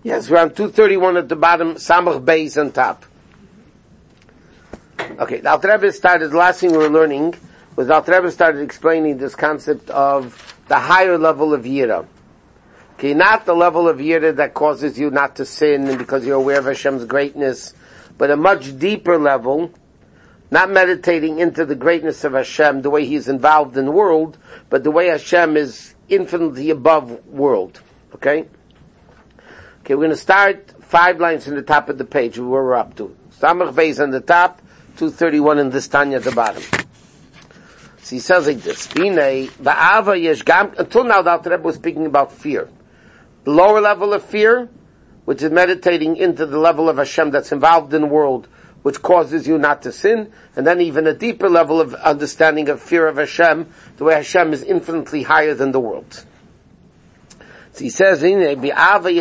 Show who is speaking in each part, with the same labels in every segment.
Speaker 1: Yes, we're on 231 at the bottom, Samach Beis on top. Okay, the Alter Rebbe started, the last thing we were learning was the Alter Rebbe started explaining this concept of the higher level of Yira. Okay, not the level of Yira that causes you not to sin and because you're aware of Hashem's greatness, but a much deeper level, not meditating into the greatness of Hashem, the way He's involved in the world, but the way Hashem is infinitely above world. Okay? Okay, we're going to start 5 lines in the top of the page, where we're up to. Samach Beis on the top, 231 in this Tanya at the bottom. So he says like this, until now the Alter Rebbe was speaking about fear. The lower level of fear, which is meditating into the level of Hashem that's involved in the world, which causes you not to sin, and then even a deeper level of understanding of fear of Hashem, the way Hashem is infinitely higher than the world. So he says, there's 2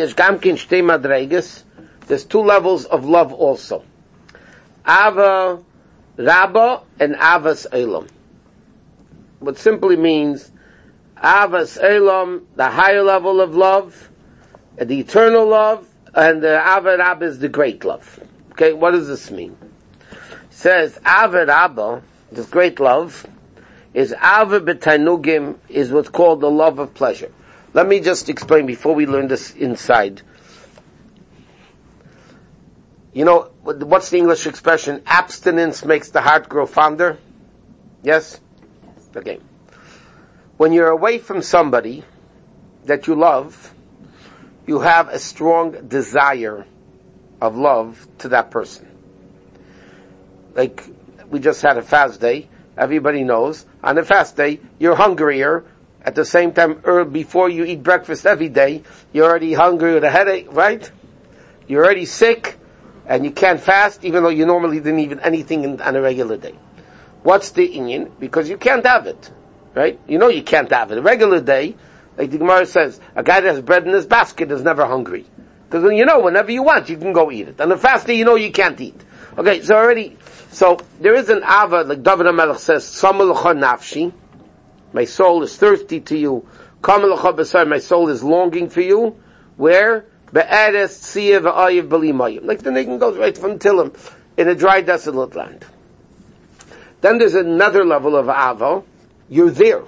Speaker 1: levels of love also. Ava Rabba and Avas Elam. What simply means, Avas Elam, the higher level of love, and the eternal love, and the Ava Rabba is the great love. Okay, what does this mean? It says, Ava Rabba, this great love, is Ava B'Tainugim, is what's called the love of pleasure. Let me just explain before we learn this inside. You know, what's the English expression? Abstinence makes the heart grow fonder? Yes? Okay. When you're away from somebody that you love, you have a strong desire of love to that person. Like, we just had a fast day. Everybody knows. On a fast day, you're hungrier. At the same time, before you eat breakfast every day, you're already hungry with a headache, right? You're already sick, and you can't fast, even though you normally didn't eat anything on a regular day. What's the inyan? Because you can't have it, right? You know you can't have it. A regular day, like the Gemara says, a guy that has bread in his basket is never hungry. Because whenever you want, you can go eat it. On a fast day, you can't eat. Okay, so there is an ava, like David HaMelech says, Samel L'cha Nafshi, my soul is thirsty to you. Kamel L'cha B'sar, my soul is longing for you. Where? Be'eres Tziyah V'ayiv B'li Mayim. Like the Niggun goes right from Tillim, in a dry, desolate land. Then there's another level of ava. You're there.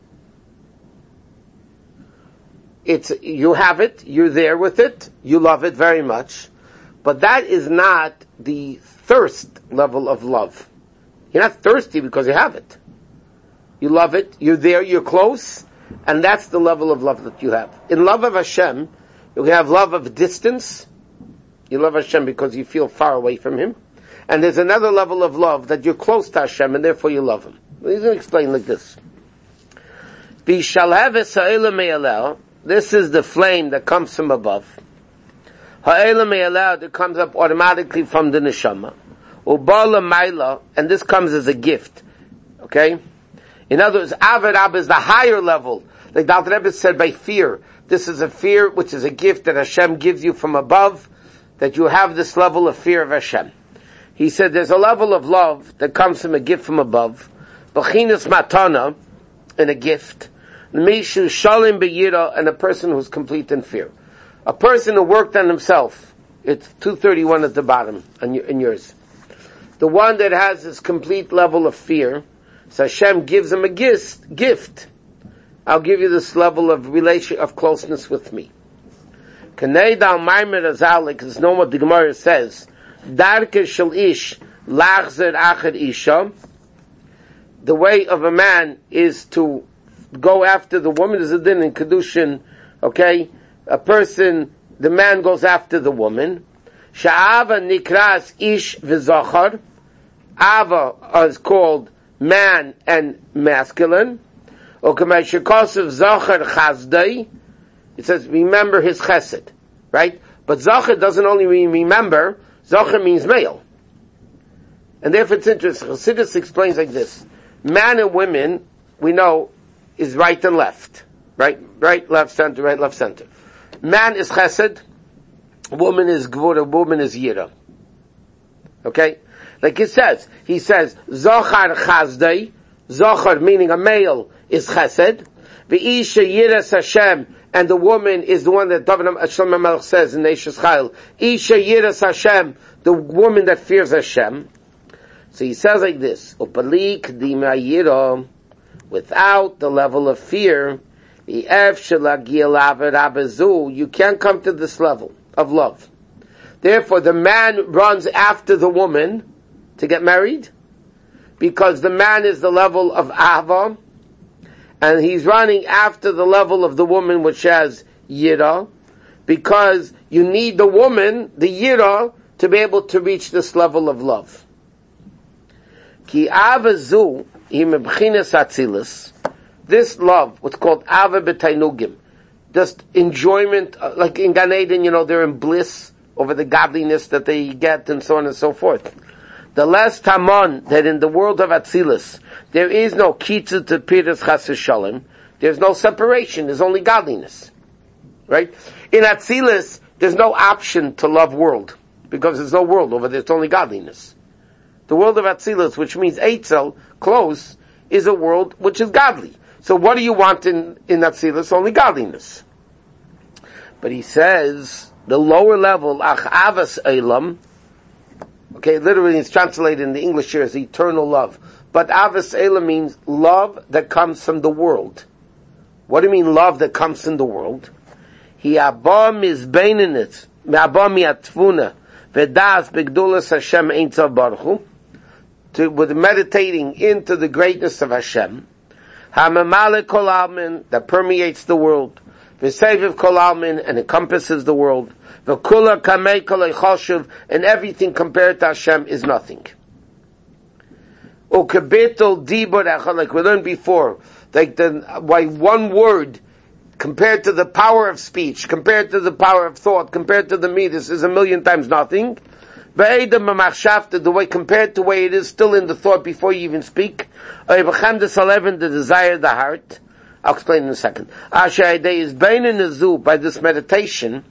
Speaker 1: You have it, you're there with it, you love it very much, but that is not the thirst level of love. You're not thirsty because you have it. You love it, you're there, you're close, and that's the level of love that you have. In love of Hashem, you have love of distance. You love Hashem because you feel far away from Him. And there's another level of love that you're close to Hashem and therefore you love Him. He's going to explain like this. This is the flame that comes from above. That comes up automatically from the neshama. And this comes as a gift. Okay? In other words, Ava Rabba is the higher level. Like the Alter Rebbe said, by fear. This is a fear which is a gift that Hashem gives you from above, that you have this level of fear of Hashem. He said there's a level of love that comes from a gift from above. B'chinas matana, and a gift. Mishu shalim b'yira, and a person who's complete in fear. A person who worked on himself. It's 231 at the bottom, in yours. The one that has this complete level of fear, so Hashem gives him a gift. I'll give you this level of of closeness with me. Kanei dal maimer azalik, because know what the Gemara says. Darke shel ish lachzer achad isha. The way of a man is to go after the woman. Is a din in Kedushin, okay? The man goes after the woman. Sha'ava nikras ish v'zachar. Ava is called man and masculine. Okamay shekosov zachar chazdai. It says remember his chesed, right? But zachar doesn't only mean remember. Zachar means male. And therefore it's interesting. Chassidus explains like this. Man and women, we know, is right and left. Right, left, center, right, left, center. Man is chesed. Woman is gvura. Woman is yira. Okay? Like he says, Zachar chazdai. Zachar meaning a male is chesed. V'isha yiras Hashem and the woman is the one that David Shlomo HaMelech says in Eishes Chayil, Isha Yiras Hashem, the woman that fears Hashem. So he says like this, Upali Kedima Yira, without the level of fear, you can't come to this level of love. Therefore, the man runs after the woman to get married, because the man is the level of Ahava, and he's running after the level of the woman which has Yira, because you need the woman, the Yira, to be able to reach this level of love. Ki Avazu, this love, what's called Ava B'Tainugim, just enjoyment, like in Gan Eden, they're in bliss over the godliness that they get and so on and so forth. The last Tamon, that in the world of Atzilus, there is no Kitzu to Piras Chas V'Shalom, there's no separation, there's only godliness. Right? In Atzilus, there's no option to love world, because there's no world over there, it's only godliness. The world of Atzilus, which means Eitzel, close, is a world which is godly. So what do you want in Atzilus? Only godliness. But he says, the lower level, Ach Avas Eilam, okay, literally it's translated in the English here as eternal love. But Avas Eilam means love that comes from the world. What do you mean love that comes from the world? He abba mizbeininit, me'abba mi'atfuna, v'das b'gdulas Hashem ein tzav baruch hu, with meditating into the greatness of Hashem, Hamamale Kol Almin, that permeates the world, V'Seviv Kol Almin, and encompasses the world, V'Kula Kamei Kol Eichoshuv, and everything compared to Hashem is nothing. Ukebetel Dibur Echad, like we learned before, why one word, compared to the power of speech, compared to the power of thought, compared to the midas, is 1,000,000 times nothing. The way compared to the way it is still in the thought before you even speak. The desire of the heart. I'll explain in a second. Is by this meditation,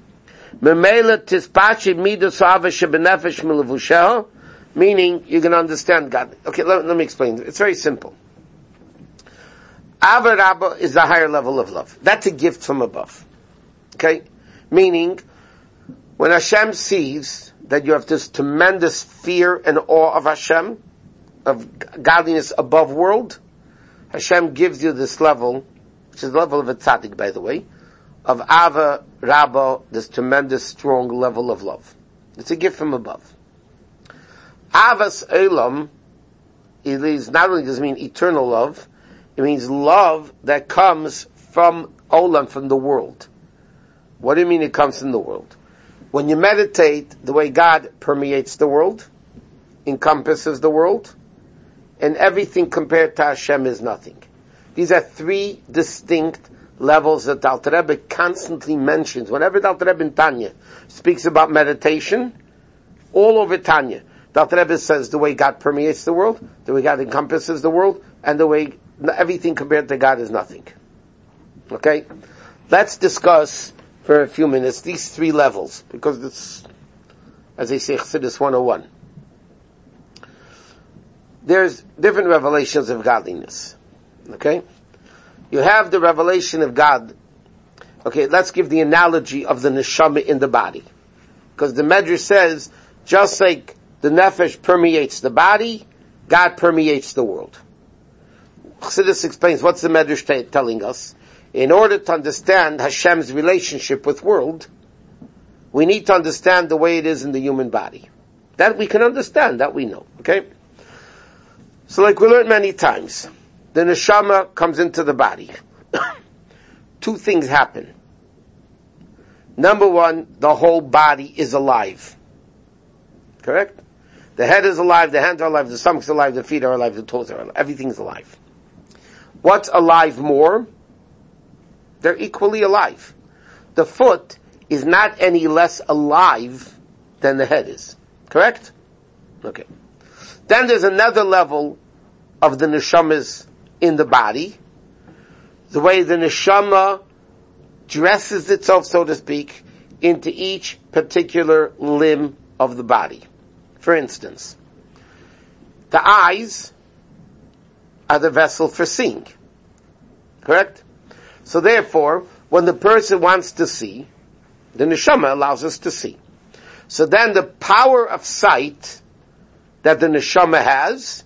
Speaker 1: meaning you can understand God. Okay, let me explain. It's very simple. Ava Rabba is the higher level of love. That's a gift from above. Okay? Meaning, when Hashem sees that you have this tremendous fear and awe of Hashem, of godliness above world, Hashem gives you this level, which is the level of a tzaddik, by the way, of Ava Rabba, this tremendous, strong level of love. It's a gift from above. Avas Elam, it is not only does it mean eternal love, it means love that comes from Olam, from the world. What do you mean it comes from the world? When you meditate, the way God permeates the world, encompasses the world, and everything compared to Hashem is nothing. These are three distinct levels that the Alter Rebbe constantly mentions. Whenever the Alter Rebbe in Tanya speaks about meditation, all over Tanya, the Alter Rebbe says the way God permeates the world, the way God encompasses the world, and the way everything compared to God is nothing. Okay? Let's discuss for a few minutes these three levels, because it's, as they say, Chassidus 101. There's different revelations of godliness. Okay? You have the revelation of God. Okay, let's give the analogy of the neshama in the body. Because the Medrash says, just like the nefesh permeates the body, God permeates the world. Chassidus explains, what's the Medrash telling us? In order to understand Hashem's relationship with world, we need to understand the way it is in the human body. That we can understand, that we know. Okay? So like we learned many times, the neshama comes into the body. Two things happen. Number one, the whole body is alive. Correct? The head is alive, the hands are alive, the stomach is alive, the feet are alive, the toes are alive. Everything's alive. What's alive more? They're equally alive. The foot is not any less alive than the head is. Correct? Okay. Then there's another level of the neshamas in the body. The way the neshama dresses itself, so to speak, into each particular limb of the body. For instance, the eyes are the vessel for seeing. Correct? So therefore, when the person wants to see, the neshama allows us to see. So then the power of sight that the neshama has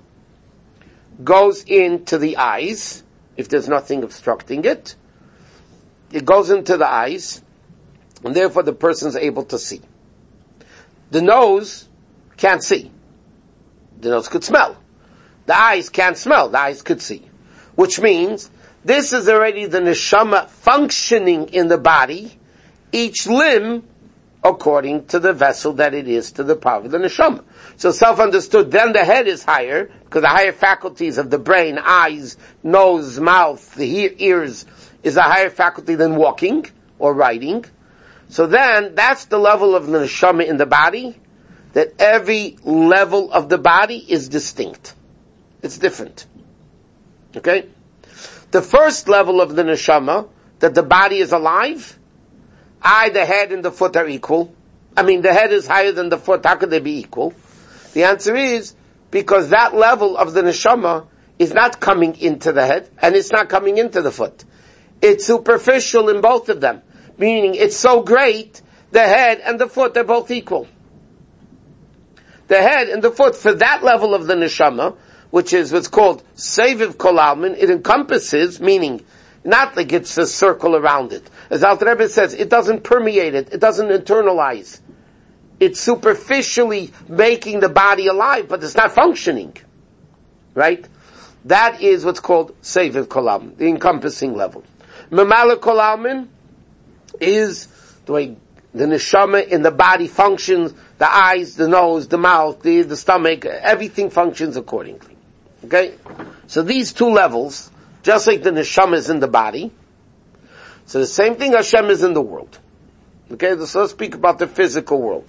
Speaker 1: goes into the eyes, if there's nothing obstructing it. It goes into the eyes, and therefore the person's able to see. The nose can't see. The nose could smell. The eyes can't smell. The eyes could see. Which means, this is already the neshama functioning in the body, each limb according to the vessel that it is to the power of the neshama. So self-understood, then the head is higher, because the higher faculties of the brain, eyes, nose, mouth, the ears, is a higher faculty than walking or writing. So then, that's the level of the neshama in the body, that every level of the body is distinct. It's different. Okay? The first level of the neshama, that the body is alive, the head and the foot are equal. I mean, the head is higher than the foot, how could they be equal? The answer is, because that level of the neshama is not coming into the head, and it's not coming into the foot. It's superficial in both of them. Meaning, it's so great, the head and the foot, they're both equal. The head and the foot, for that level of the neshama, which is what's called Seviv Kol Almin, it encompasses, meaning, not like it's a circle around it. As Alter Rebbe says, it doesn't permeate it doesn't internalize. It's superficially making the body alive, but it's not functioning. Right? That is what's called Seviv Kol Almin, the encompassing level. Memala Kol Almin is the way the neshama in the body functions, the eyes, the nose, the mouth, the stomach, everything functions accordingly. Okay? So these two levels, just like the neshama is in the body, so the same thing Hashem is in the world. Okay, so let's speak about the physical world.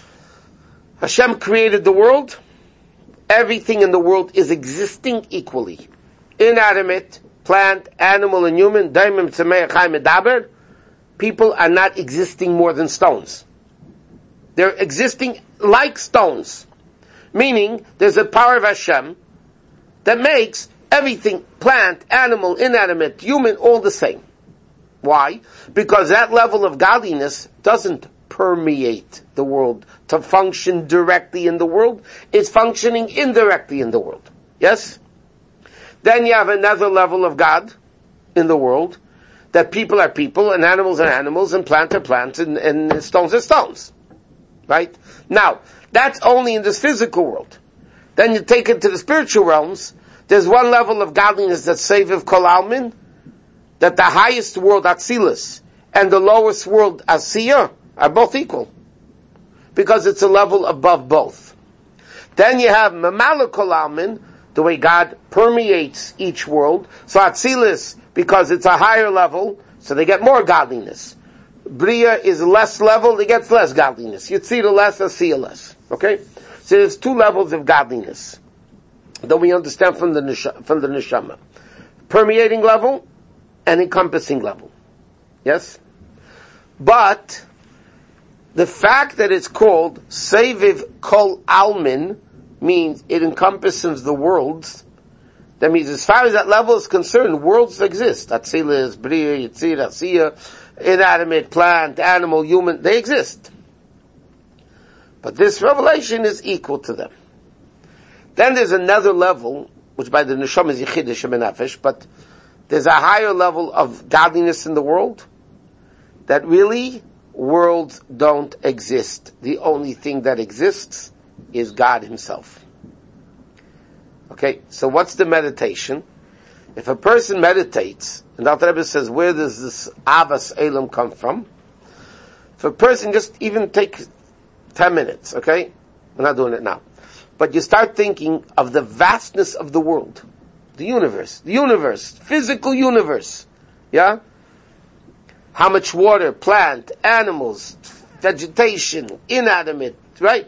Speaker 1: Hashem created the world. Everything in the world is existing equally. Inanimate, plant, animal, and human. Daimim, tzemei, chaim, medaber. People are not existing more than stones. They're existing like stones. Meaning, there's a power of Hashem that makes everything, plant, animal, inanimate, human, all the same. Why? Because that level of godliness doesn't permeate the world to function directly in the world. It's functioning indirectly in the world. Yes? Then you have another level of God in the world, that people are people, and animals are animals, and plants are plants, and stones are stones. Right? Now, that's only in this physical world. Then you take it to the spiritual realms. There's one level of godliness that's Seviv Kol Almin, that the highest world, Atzilus, and the lowest world, Asiya, are both equal. Because it's a level above both. Then you have Memala Kol Almin, the way God permeates each world. So Atzilus, because it's a higher level, so they get more godliness. Bria is less level, they get less godliness. Yitzira less, Asiya less. Okay? So there's two levels of godliness that we understand from the neshama. Permeating level and encompassing level. Yes? But the fact that it's called Seviv Kol Almin means it encompasses the worlds. That means as far as that level is concerned, worlds exist. Atzilus, Bria, Yitzira, Asiya, inanimate, plant, animal, human, they exist. But this revelation is equal to them. Then there's another level, which by the neshama is Yechidish and Nefesh, but there's a higher level of godliness in the world, that really worlds don't exist. The only thing that exists is God Himself. Okay, so what's the meditation? If a person meditates, and Dr. Rebbe says, where does this Avas Elam come from? If a person just even take 10 minutes, okay? We're not doing it now. But you start thinking of the vastness of the world, the universe, physical universe, yeah? How much water, plant, animals, vegetation, inanimate, right?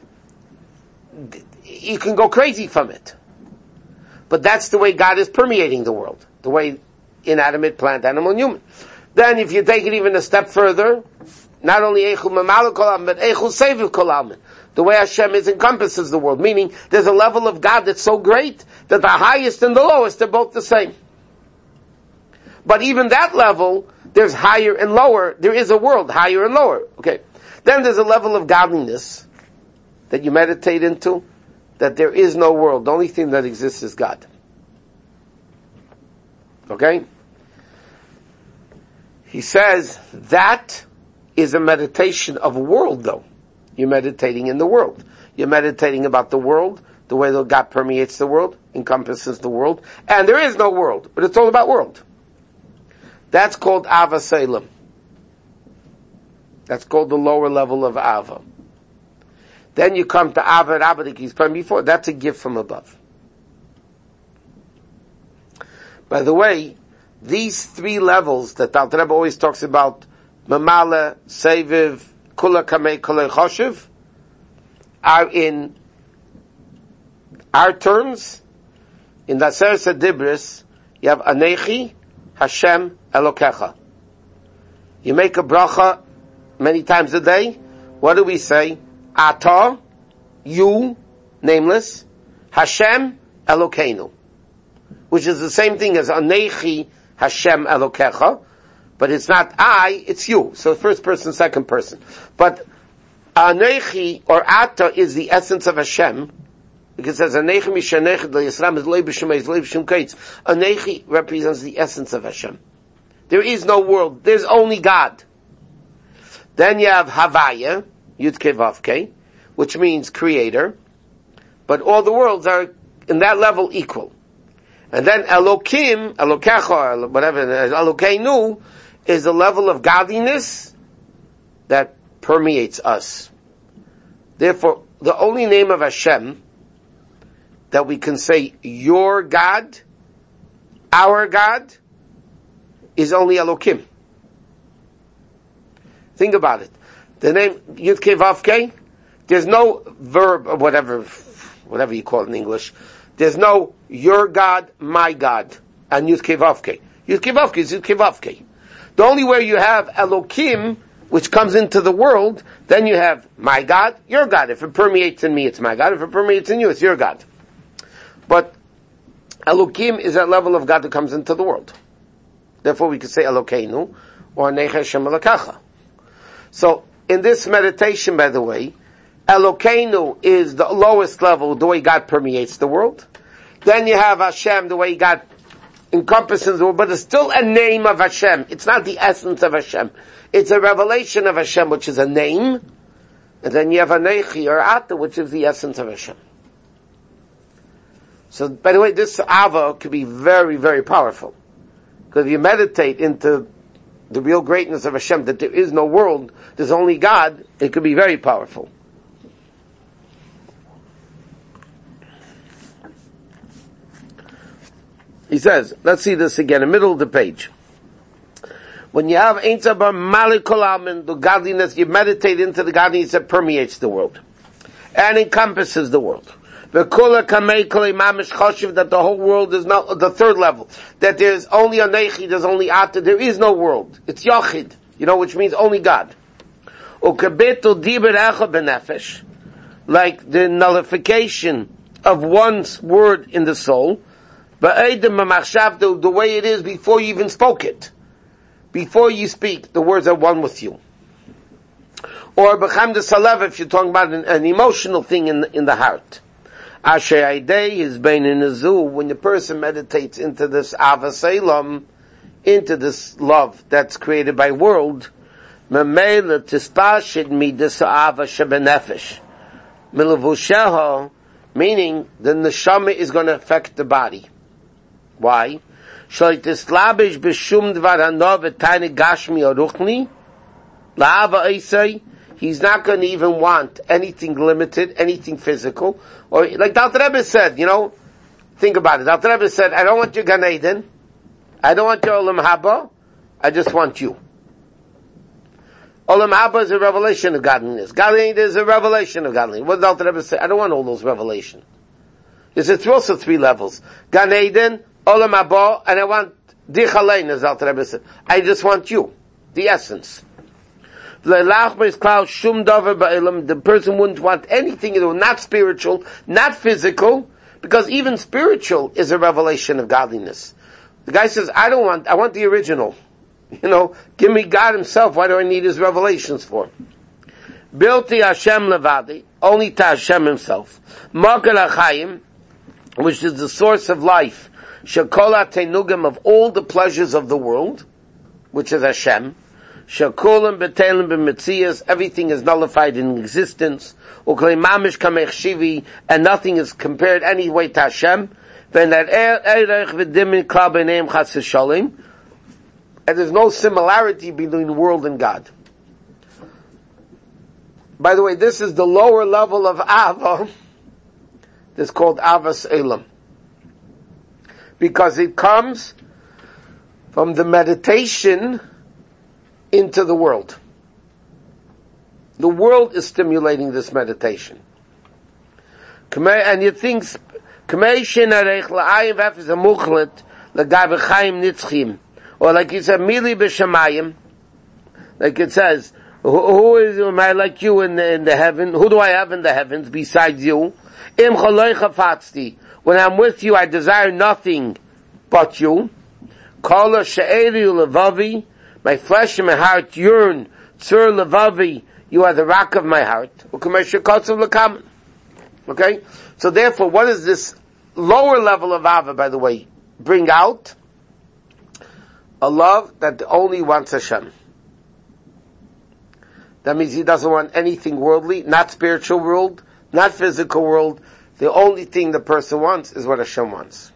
Speaker 1: You can go crazy from it. But that's the way God is permeating the world, the way inanimate, plant, animal, and human. Then if you take it even a step further, not only Eichel Memala Kol Almin, but Eichel Seviv Kol Almin. The way Hashem encompasses the world. Meaning, there's a level of God that's so great that the highest and the lowest are both the same. But even that level, there's higher and lower. There is a world, higher and lower. Okay. Then there's a level of godliness that you meditate into, that there is no world. The only thing that exists is God. Okay? He says that is a meditation of a world, though. You're meditating in the world. You're meditating about the world, the way that God permeates the world, encompasses the world, and there is no world, but it's all about world. That's called Ava Selim. That's called the lower level of Ava. Then you come to Ava Rabba that he's praying before. That's a gift from above. By the way, these three levels that Alter Rebbe always talks about, Mamala, Seviv, Kula Kamei, Kula Choshev, are in our terms. In the Aseret Dibris, you have Anechi, Hashem, Elokecha. You make a bracha many times a day. What do we say? Ata, you, nameless, Hashem, Elokeinu. Which is the same thing as Anechi, Hashem, Elokecha. But it's not I, it's you. So first person, second person. But Anechi, or Ata, is the essence of Hashem. Because it says, Anechi mishanechid l'Yisrael is loy b'shemay, is loy b'shem kaitz. Anechi represents the essence of Hashem. There is no world. There's only God. Then you have Havaya, Yud Kei Vav Kei, which means creator. But all the worlds are, in that level, equal. And then Elokim, Elokecha, whatever, Elokeinu, is the level of godliness that permeates us. Therefore, the only name of Hashem that we can say, your God, our God, is only Elokim. Think about it. The name Yud Kei Vav Kei, there's no verb or whatever you call it in English. There's no your God, my God, and Yud Kei Vav Kei. Yud Kei Vav Kei is Yud Kei Vav Kei. The only way you have Elokim, which comes into the world, then you have my God, your God. If it permeates in me, it's my God. If it permeates in you, it's your God. But Elokim is that level of God that comes into the world. Therefore we could say Elokeinu, or Nech Hashem Elokecha. So, in this meditation, by the way, Elokeinu is the lowest level, the way God permeates the world. Then you have Hashem, the way God encompasses the world, but it's still a name of Hashem. It's not the essence of Hashem. It's a revelation of Hashem, which is a name. And then you have Anechi, or Ata, which is the essence of Hashem. So, by the way, this Ava could be very, very powerful. Because if you meditate into the real greatness of Hashem, that there is no world, there's only God, it could be very powerful. He says, let's see this again, in the middle of the page. When you have Ein Tzabar Malikol Amen, the godliness, you meditate into the godliness that permeates the world and encompasses the world. That the whole world is not the third level. That there's only Anechi, there's only Ata, there is no world. It's Yachid, which means only God. Like the nullification of one's word in the soul, the way it is before you even spoke it. Before you speak, the words are one with you. Or B'chamda Salev, if you're talking about an emotional thing in the heart. Asher Aidei is bein in a zoo, when the person meditates into this Ava Selam, into this love that's created by world, Memela Tispashid Midas Ava Shebenefesh. Milavusheho, meaning the neshama is going to affect the body. Why? Shloitislabish b'shum dvar hanov etayne gashmi aruchni, la'ava eisei, he's not going to even want anything limited, anything physical. Or, like the Alter Rebbe said, think about it. The Alter Rebbe said, I don't want your Gan Eden. I don't want your Olam Haba. I just want you. Olam Haba is a revelation of godliness. Gan Eden is a revelation of godliness. What did the Alter Rebbe say? I don't want all those revelations. There's also three levels. Gan Eden, Olam Haba, and I want Dichalein, as the Alter Rebbe said. I just want you. The essence. The person wouldn't want anything, not spiritual, not physical, because even spiritual is a revelation of godliness. The guy says, I want the original. Give me God himself. Why do I need his revelations for? Bilti Hashem levadi, only to Hashem himself. Makar HaChaim, which is the source of life. Shekola tenugim, of all the pleasures of the world, which is Hashem. Shekolim betelim b'metzias, everything is nullified in existence. Uklei mamish kamech shivi, and nothing is compared any way to Hashem. And there's no similarity between the world and God. By the way, this is the lower level of Ava. This is called Avas Elam. Because it comes from the meditation into the world. The world is stimulating this meditation. And you think, or like you said, Mili b'shamayim, like it says, who am I like you in the heaven? Who do I have in the heavens besides you? When I'm with you, I desire nothing but you. My flesh and my heart yearn. Tzur levavi, you are the rock of my heart. Okay? So therefore, what does this lower level of Ava, by the way, bring out? A love that only wants Hashem. That means he doesn't want anything worldly, not spiritual world, not physical world. The only thing the person wants is what Hashem wants.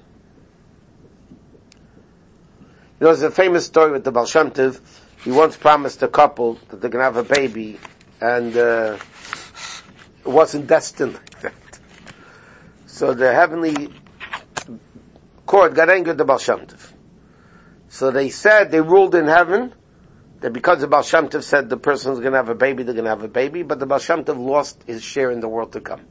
Speaker 1: There's a famous story with the Baal Shem Tov. He once promised a couple that they're going to have a baby, and it wasn't destined like that. So the heavenly court got angry at the Baal Shem Tov. So they ruled in heaven, that because the Baal Shem Tov said the person's going to have a baby, they're going to have a baby, but the Baal Shem Tov lost his share in the world to come.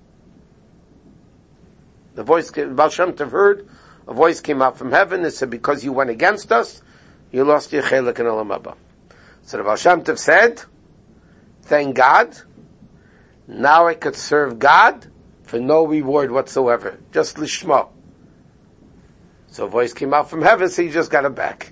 Speaker 1: The Baal Shem Tov heard, a voice came out from heaven, it said, because you went against us, you lost your chelik in Olam Haba. So the Baal Shem Tov said, thank God, now I could serve God for no reward whatsoever, just lishma. So a voice came out from heaven, so he just got it back.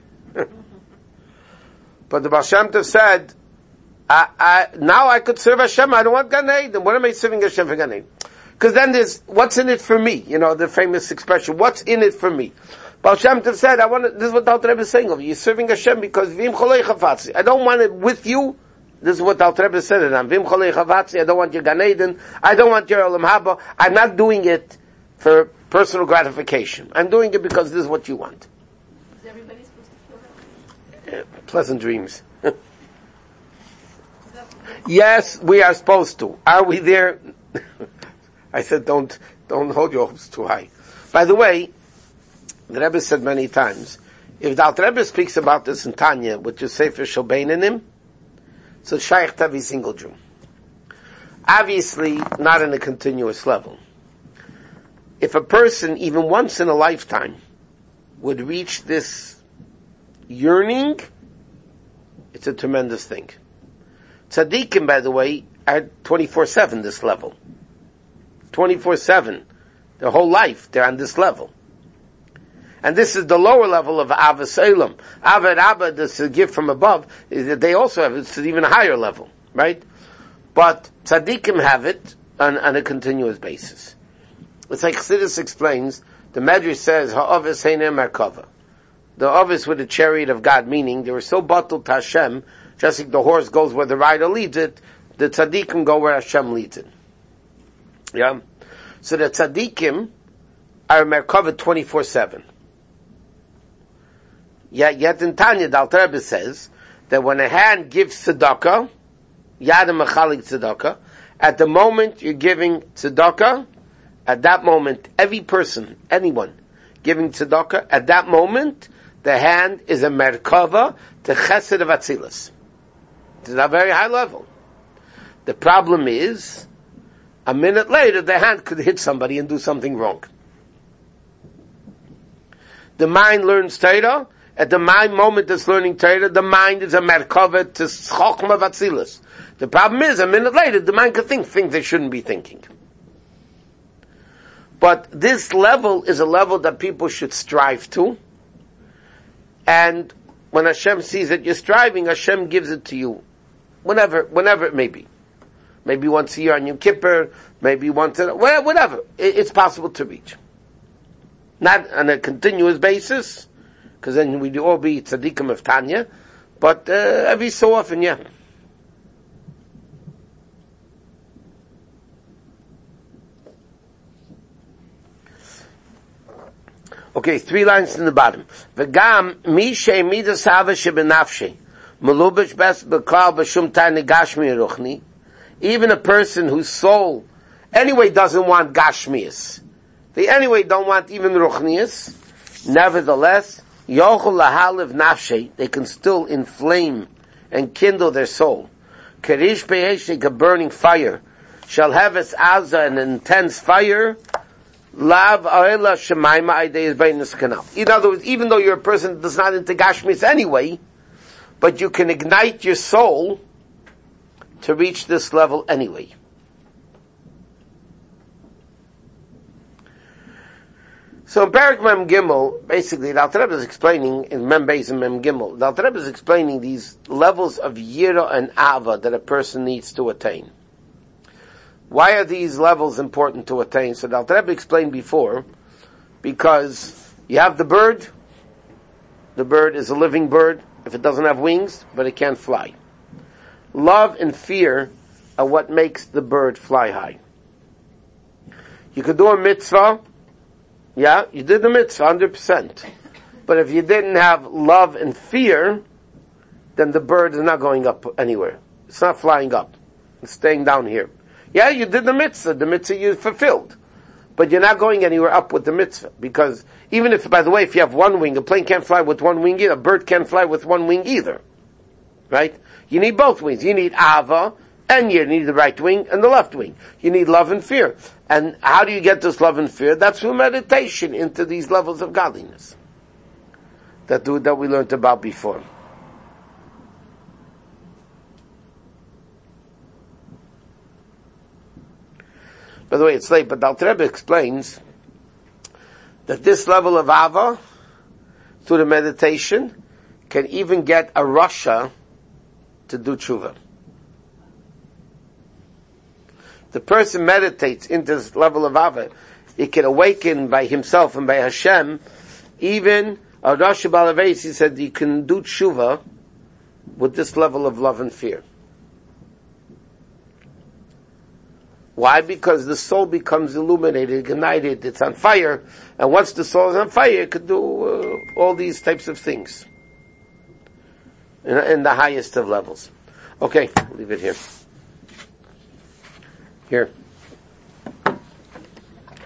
Speaker 1: But the Baal Shem Tov said, now I could serve Hashem, I don't want Gan Eden. What am I serving Hashem for Gan Eden? Because then there's, what's in it for me? The famous expression, what's in it for me? Baal Shem Tov said, this is what the Alter Rebbe is saying of you. You're serving Hashem because Vim Cholei Chavatzi. I don't want it with you. This is what the Alter Rebbe said, and I'm Vim Cholei Chavatzi. I don't want your Gan Eden. I don't want your Olam Haba. I'm not doing it for personal gratification. I'm doing it because this is what you want.
Speaker 2: Is everybody supposed to feel that?
Speaker 1: Pleasant dreams. Yes, we are supposed to. Are we there? I said, don't hold your hopes too high. By the way, the Rebbe said many times, if the Alter Rebbe speaks about this in Tanya, which is Sefer Shalbeinim, so shaykh to every single Jew. Obviously, not in a continuous level. If a person, even once in a lifetime, would reach this yearning, it's a tremendous thing. Tzaddikim, by the way, are 24/7 this level. 24/7. Their whole life, they're on this level. And this is the lower level of Avas Elam. Avad Abba, this is a gift from above, they also have it, it's an even higher level, right? But tzaddikim have it on a continuous basis. It's like Chassidus explains, the Medrash says, Ha'avis Heiner Merkava. The Avis with the chariot of God, meaning they were so bottled to Hashem, just like the horse goes where the rider leads it, the tzaddikim go where Hashem leads it. Yeah? So the tzaddikim are Merkava 24/7. Yet in Tanya, the Alter Rebbe says that when a hand gives tzedakah, yadam machalik tzedakah, at the moment you're giving tzedakah, at that moment, every person, anyone, giving tzedakah, at that moment, the hand is a merkava to chesed of atzilus. It's at a very high level. The problem is, a minute later, the hand could hit somebody and do something wrong. The mind learns Torah. At the mind moment it's learning Torah, the mind is a merkava to chokhmah vatzilus. The problem is, a minute later, the mind could think things they shouldn't be thinking. But this level is a level that people should strive to, and when Hashem sees that you're striving, Hashem gives it to you. Whenever it may be. Maybe once a year on Yom Kippur, maybe once whatever. It's possible to reach. Not on a continuous basis, because then we'd all be tzaddikim of Tanya, but every so often, yeah. Okay, 3 lines in the bottom. V'gam mi midas hava shebenafshe melubish bes b'klal b'shum tani gashmi ruchni. Even a person whose soul anyway doesn't want gashmias, they anyway don't want even ruchnias. Nevertheless, yochel lahaliv nafshe, they can still inflame and kindle their soul. Kerish be'eshnik, a burning fire. Shall have its azah, an intense fire. Lav aela shemaima idei is canal. In other words, even though you're a person that's not into gashmis anyway, but you can ignite your soul to reach this level anyway. So in Parak Mem Gimel, basically, the Alter Rebbe is explaining, in Mem Beis and Mem Gimel, the Alter Rebbe is explaining these levels of Yira and Ava that a person needs to attain. Why are these levels important to attain? So the Alter Rebbe explained before, because you have the bird is a living bird, if it doesn't have wings, but it can't fly. Love and fear are what makes the bird fly high. You could do a mitzvah, yeah, you did the mitzvah 100%. But if you didn't have love and fear, then the bird is not going up anywhere. It's not flying up. It's staying down here. Yeah, you did the mitzvah you fulfilled. But you're not going anywhere up with the mitzvah. Because even if, by the way, if you have one wing, a plane can't fly with one wing either, a bird can't fly with one wing either. Right? You need both wings. You need Ava, and you need the right wing and the left wing. You need love and fear. And how do you get this love and fear? That's through meditation into these levels of godliness that we learned about before. By the way, it's late, but the Alter Rebbe explains that this level of Ava, through the meditation, can even get a Rasha to do tshuva. The person meditates into this level of Ava, it can awaken by himself and by Hashem. Even Rasha Balaves, he said, you can do tshuva with this level of love and fear. Why? Because the soul becomes illuminated, ignited, it's on fire, and once the soul is on fire, it could do all these types of things in the highest of levels. Okay, leave it here. Here.